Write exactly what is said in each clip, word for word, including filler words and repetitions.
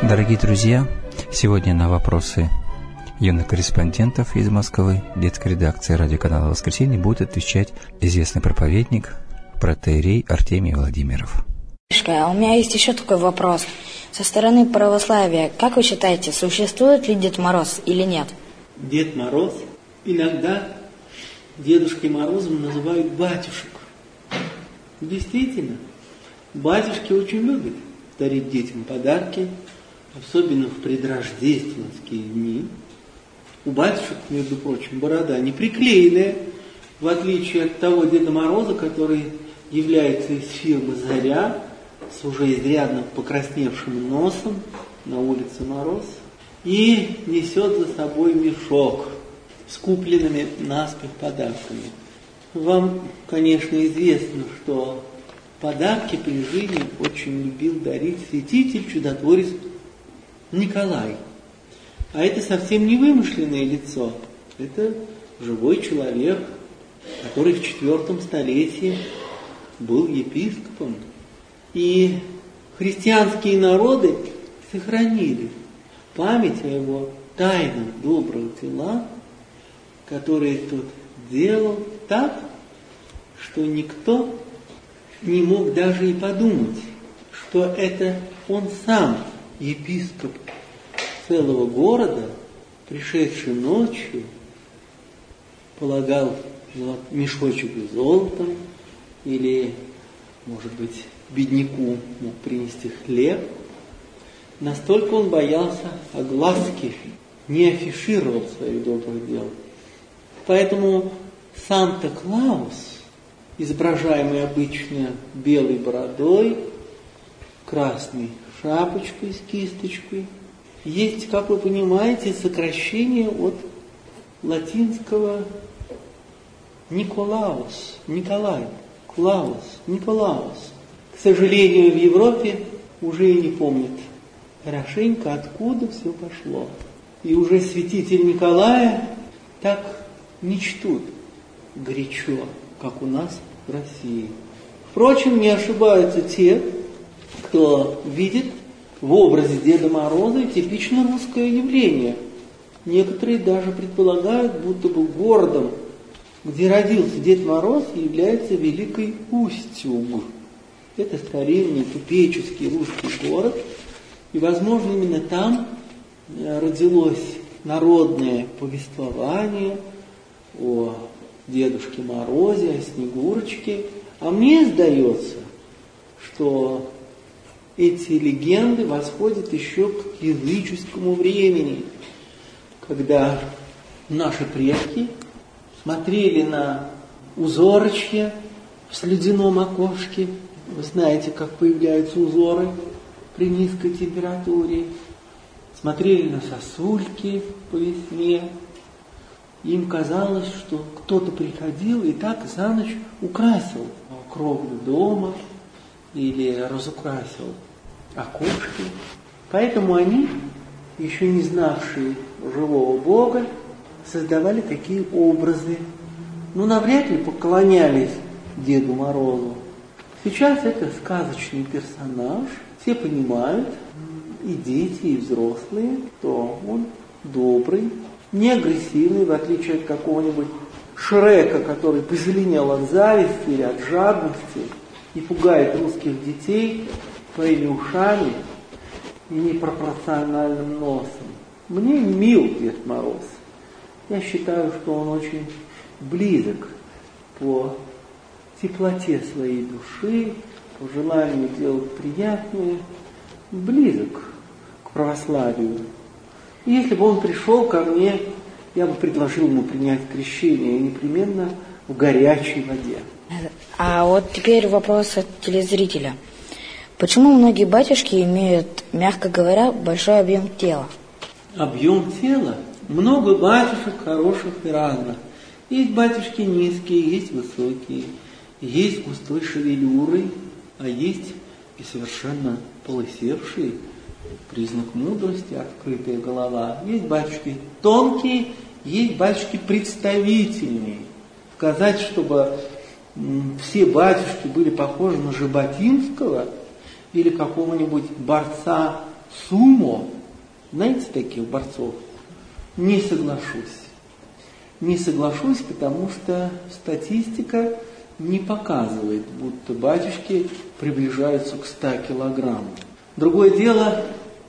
Дорогие друзья, сегодня на вопросы юных корреспондентов из Москвы детской редакции радиоканала «Воскресенье» будет отвечать известный проповедник, протоиерей Артемий Владимиров. А у меня есть еще такой вопрос. Со стороны православия, как вы считаете, существует ли Дед Мороз или нет? Дед Мороз, иногда Дедушкой Морозом называют батюшек. Действительно, батюшки очень любят дарить детям подарки, особенно в предрождественские дни. У батюшек, между прочим, борода не приклеенная, в отличие от того Деда Мороза, который является из фирмы «Заря», с уже изрядно покрасневшим носом, на улице мороз, и несет за собой мешок с купленными наспех подарками. Вам, конечно, известно, что подарки при жизни очень любил дарить святитель, чудотворец Николай. А это совсем не вымышленное лицо, это живой человек, который в четвертом столетии был епископом. И христианские народы сохранили память о его тайных добрых делах, которые тот делал так, что никто не мог даже и подумать, что это он сам, епископ целого города, пришедший ночью, полагал мешочек с золотом или, может быть, бедняку мог принести хлеб. Настолько он боялся огласки, не афишировал своих добрых дел. Поэтому Санта-Клаус, изображаемый обычно белой бородой, красной шапочкой с кисточкой, есть, как вы понимаете, сокращение от латинского Николаус, Николай, Клаус, Николаус. К сожалению, в Европе уже и не помнят хорошенько, откуда все пошло. И уже святитель Николая так не чтут горячо, как у нас в России. Впрочем, не ошибаются те, кто видит в образе Деда Мороза типично русское явление. Некоторые даже предполагают, будто бы городом, где родился Дед Мороз, является Великий Устюг. Это старинный купеческий русский город, и, возможно, именно там родилось народное повествование о Дедушке Морозе, о Снегурочке. А мне сдается, что эти легенды восходят еще к языческому времени, когда наши предки смотрели на узорочье в слюдяном окошке. Вы знаете, как появляются узоры при низкой температуре. Смотрели на сосульки по весне. Им казалось, что кто-то приходил и так за ночь украсил кровлю дома или разукрасил окошки. Поэтому они, еще не знавшие живого Бога, создавали такие образы. Ну, навряд ли поклонялись Деду Морозу. Сейчас это сказочный персонаж. Все понимают, и дети, и взрослые, что он добрый, не агрессивный, в отличие от какого-нибудь Шрека, который позеленел от зависти или от жадности и пугает русских детей своими ушами и непропорциональным носом. Мне мил Дед Мороз. Я считаю, что он очень близок по теплоте своей души, по желанию делать приятное, близок к православию. И если бы он пришел ко мне, я бы предложил ему принять крещение непременно в горячей воде. А вот теперь вопрос от телезрителя. Почему многие батюшки имеют, мягко говоря, большой объем тела? Объем тела? Много батюшек хороших и разных. Есть батюшки низкие, есть высокие, есть густой шевелюрой, а есть и совершенно полысевшие, признак мудрости, открытая голова. Есть батюшки тонкие, есть батюшки представительные. Сказать, чтобы все батюшки были похожи на Жаботинского или какого-нибудь борца сумо, знаете таких борцов, не соглашусь. Не соглашусь, потому что статистика не показывает, будто батюшки приближаются к ста килограммам. Другое дело,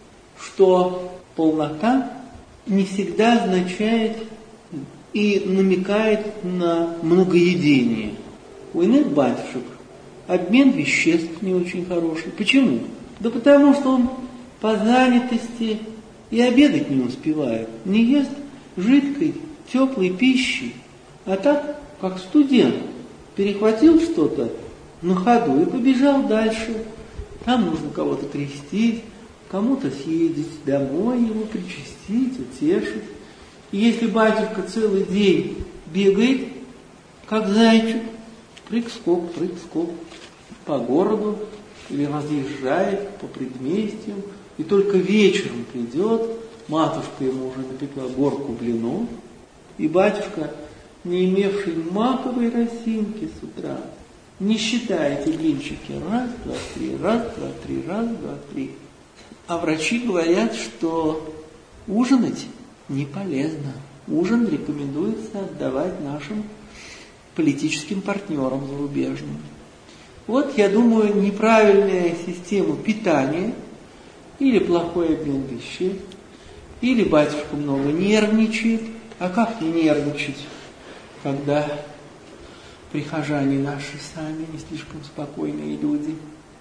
что полнота не всегда означает и намекает на многоедение. У иных батюшек обмен веществ не очень хороший. Почему? Да потому что он по занятости и обедать не успевает. Не ест жидкой, теплой пищи. А так, как студент, перехватил что-то на ходу и побежал дальше. Там нужно кого-то крестить, кому-то съездить домой, его причастить, утешить. И если батюшка целый день бегает, как зайчик, прыг-скок, прыг-скок, по городу или разъезжает по предместьям, и только вечером придет, матушка ему уже напекла горку блинов, и батюшка, не имевший маковой росинки с утра, не считая эти блинчики раз, два, три, раз, два, три, раз, два, три. А врачи говорят, что ужинать не полезно. Ужин рекомендуется отдавать нашим политическим партнерам зарубежным. Вот, я думаю, неправильная система питания или плохой обмен вещей, или батюшка много нервничает. А как не нервничать, когда прихожане наши сами не слишком спокойные люди?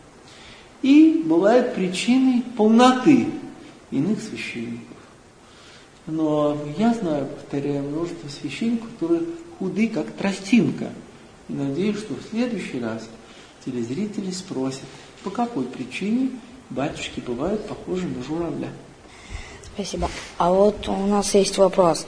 И бывают причиной полноты иных священников. Но я знаю, повторяю, множество священников, которые худы, как тростинка. И надеюсь, что в следующий раз телезрители спросят, по какой причине батюшки бывают похожи на журавля. Спасибо. А вот у нас есть вопрос.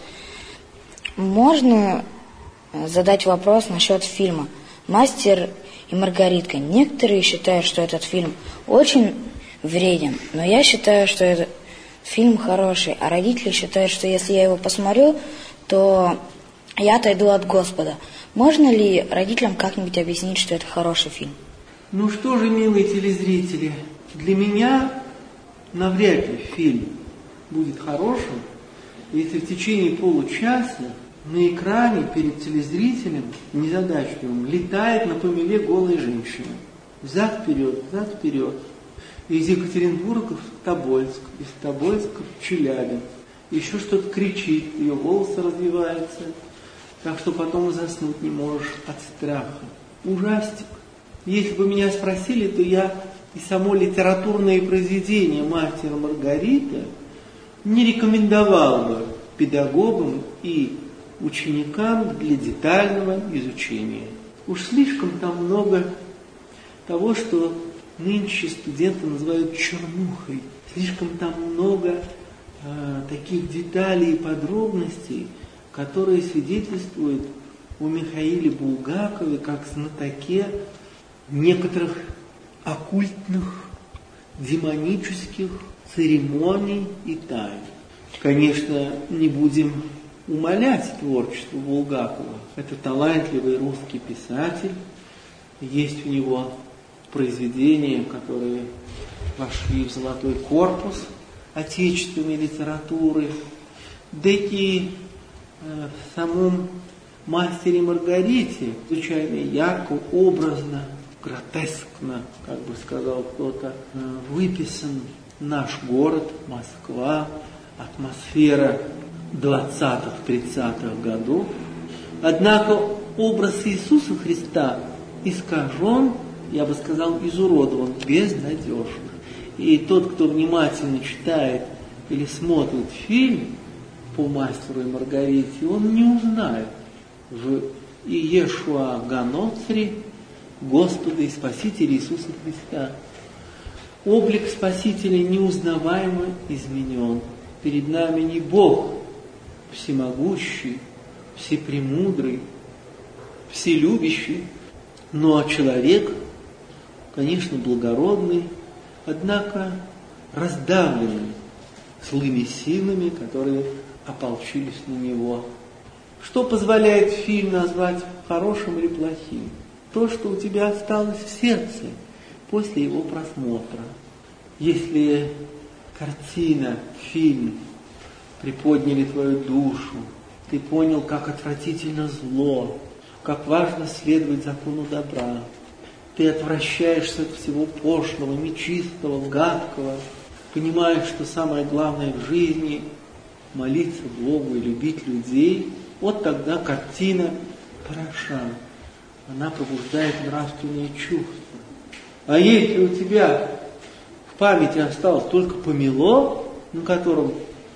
Можно задать вопрос насчет фильма «Мастер и Маргаритка». Некоторые считают, что этот фильм очень вреден, но я считаю, что этот фильм хороший, а родители считают, что если я его посмотрю, то я отойду от Господа. Можно ли родителям как-нибудь объяснить, что это хороший фильм? Ну что же, милые телезрители, для меня навряд ли фильм будет хорошим, если в течение получаса на экране перед телезрителем незадачливым летает на помеле голая женщина. Взад-вперед, взад-вперед. Из Екатеринбурга в Тобольск, из Тобольска в Челябинск. Еще что-то кричит, ее волосы развиваются, так что потом заснуть не можешь от страха. Ужастик. Если бы меня спросили, то я и само литературное произведение «Мастер и Маргарита» не рекомендовал бы педагогам и ученикам для детального изучения. Уж слишком там много того, что нынче студенты называют чернухой. Слишком там много э, таких деталей и подробностей, которые свидетельствуют о Михаиле Булгакове как знатоке некоторых оккультных, демонических церемоний и тайн. Конечно, не будем умалять творчество Булгакова. Это талантливый русский писатель. Есть у него произведения, которые вошли в золотой корпус отечественной литературы. Да и э, в самом «Мастере и Маргарите» случайно ярко, образно, гротескно, как бы сказал кто-то, э, выписан наш город, Москва, атмосфера двадцатых-тридцатых годов. Однако образ Иисуса Христа искажен, я бы сказал, изуродован, безнадежно. И тот, кто внимательно читает или смотрит фильм по «Мастеру и Маргарите», он не узнает в Иешуа Ганоцри Господа и Спасителя Иисуса Христа. Облик Спасителя неузнаваемо изменен. Перед нами не Бог всемогущий, всепремудрый, вселюбящий, но человек, конечно, благородный, однако раздавленный злыми силами, которые ополчились на него. Что позволяет фильм назвать хорошим или плохим? То, что у тебя осталось в сердце после его просмотра. Если картина, фильм приподняли твою душу, ты понял, как отвратительно зло, как важно следовать закону добра, ты отвращаешься от всего пошлого, нечистого, гадкого, понимаешь, что самое главное в жизни – молиться Богу и любить людей, вот тогда картина хороша, она пробуждает нравственные чувства. А если у тебя в памяти осталось только помело, на котором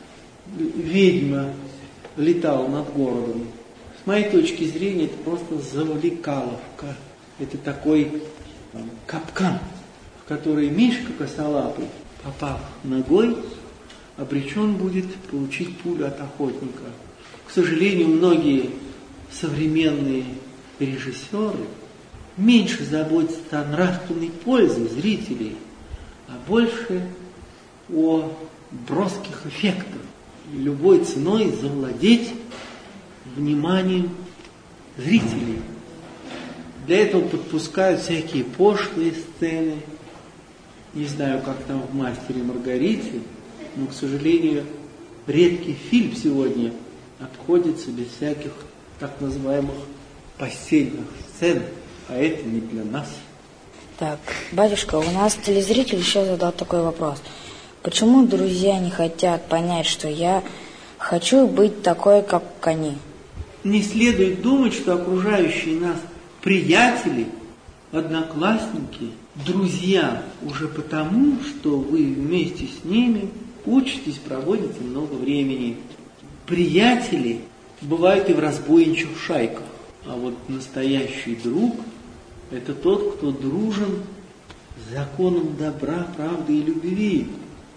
ведьма летала над городом, с моей точки зрения, это просто завлекаловка. Это такой там, капкан, в который Мишка косолапый, попав ногой, обречен будет получить пулю от охотника. К сожалению, многие современные режиссеры меньше заботятся о нравственной пользе зрителей, а больше о броских эффектах. Любой ценой завладеть вниманием зрителей. Для этого подпускают всякие пошлые сцены. Не знаю, как там в «Мастере и Маргарите», но, к сожалению, редкий фильм сегодня обходится без всяких так называемых постельных сцен, а это не для нас. Так, батюшка, у нас телезритель еще задал такой вопрос. Почему друзья не хотят понять, что я хочу быть такой, как они? Не следует думать, что окружающие нас приятели, одноклассники, друзья уже потому, что вы вместе с ними учитесь, проводите много времени. Приятели бывают и в разбойничьих шайках, а вот настоящий друг – это тот, кто дружен с законом добра, правды и любви.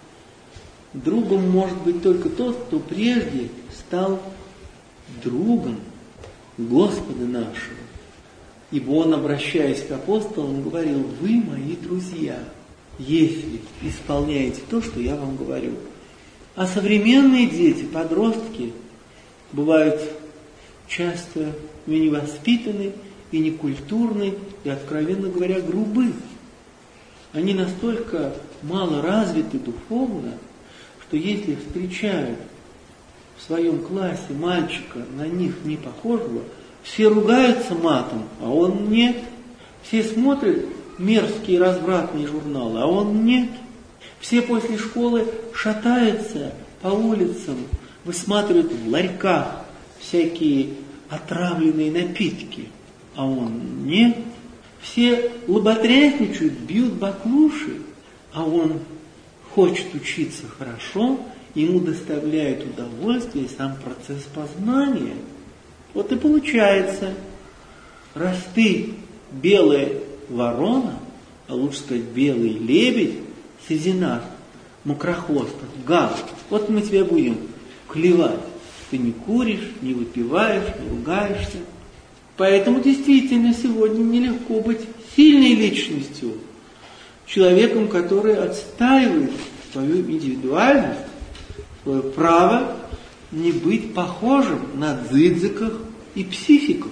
Другом может быть только тот, кто прежде стал другом Господа нашего. Ибо он, обращаясь к апостолам, говорил: вы мои друзья, если исполняете то, что я вам говорю. А современные дети, подростки, бывают часто и невоспитаны, и некультурны, и, откровенно говоря, грубы. Они настолько мало развиты духовно, что если встречают в своем классе мальчика, на них не похожего, все ругаются матом, а он нет. Все смотрят мерзкие развратные журналы, а он нет. Все после школы шатаются по улицам, высматривают в ларьках всякие отравленные напитки, а он нет. Все лоботрясничают, бьют баклуши, а он хочет учиться хорошо, ему доставляет удовольствие сам процесс познания. Вот и получается, раз ты белая ворона, а лучше сказать белый лебедь, среди нас, мокрохвостов, гад, вот мы тебя будем клевать. Ты не куришь, не выпиваешь, не ругаешься. Поэтому действительно сегодня нелегко быть сильной личностью, человеком, который отстаивает свою индивидуальность, свое право не быть похожим на дзыдзиков и психиков.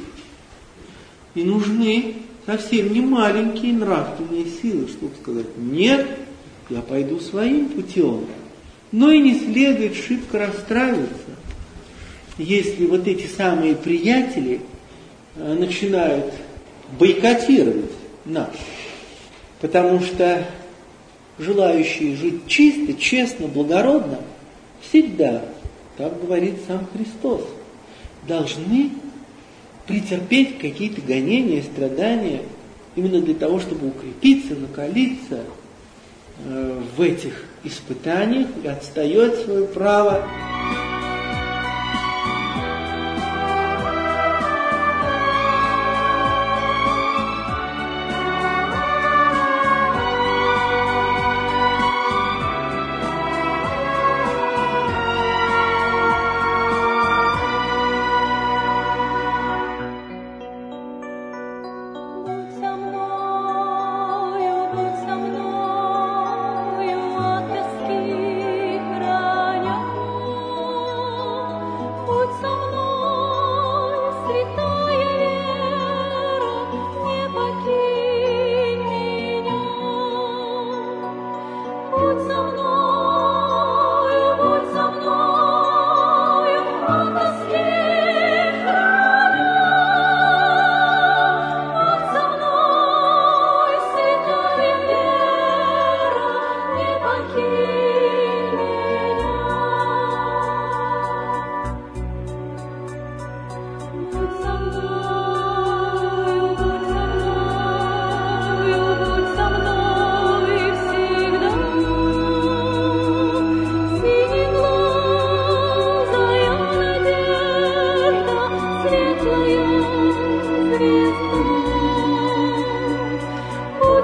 И нужны совсем не маленькие нравственные силы, чтобы сказать: нет, я пойду своим путем. Но и не следует шибко расстраиваться, если вот эти самые приятели начинают бойкотировать нас. Потому что желающие жить чисто, честно, благородно, всегда, так говорит сам Христос, должны претерпеть какие-то гонения, страдания, именно для того, чтобы укрепиться, накалиться э, в этих испытаниях и отстаивать свое право. Со мною от тоски храня.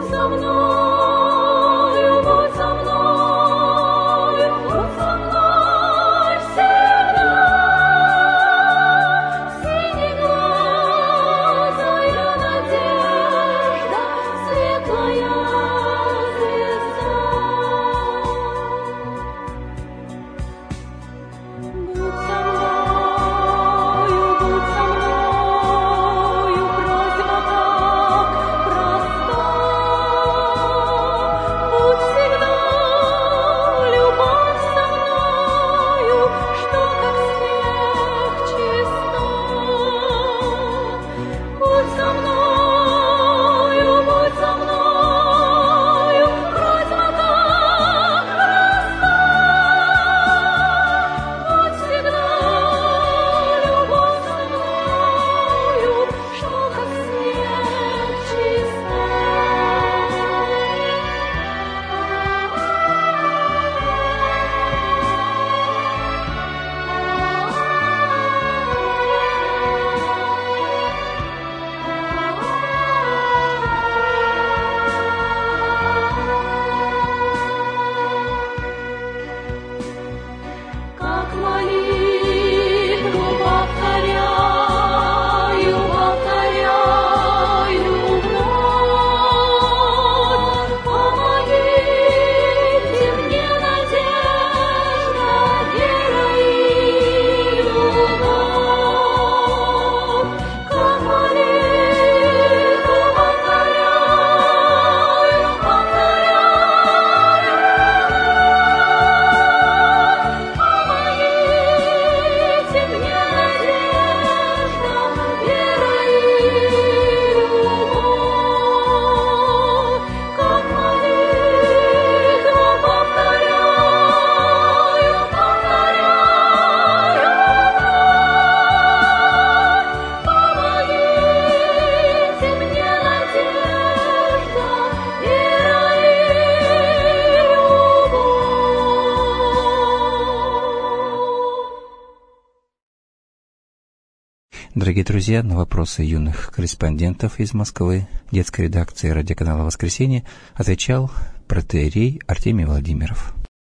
Дорогие друзья, на вопросы юных корреспондентов из Москвы детской редакции радиоканала «Воскресенье» отвечал протоиерей Артемий Владимиров.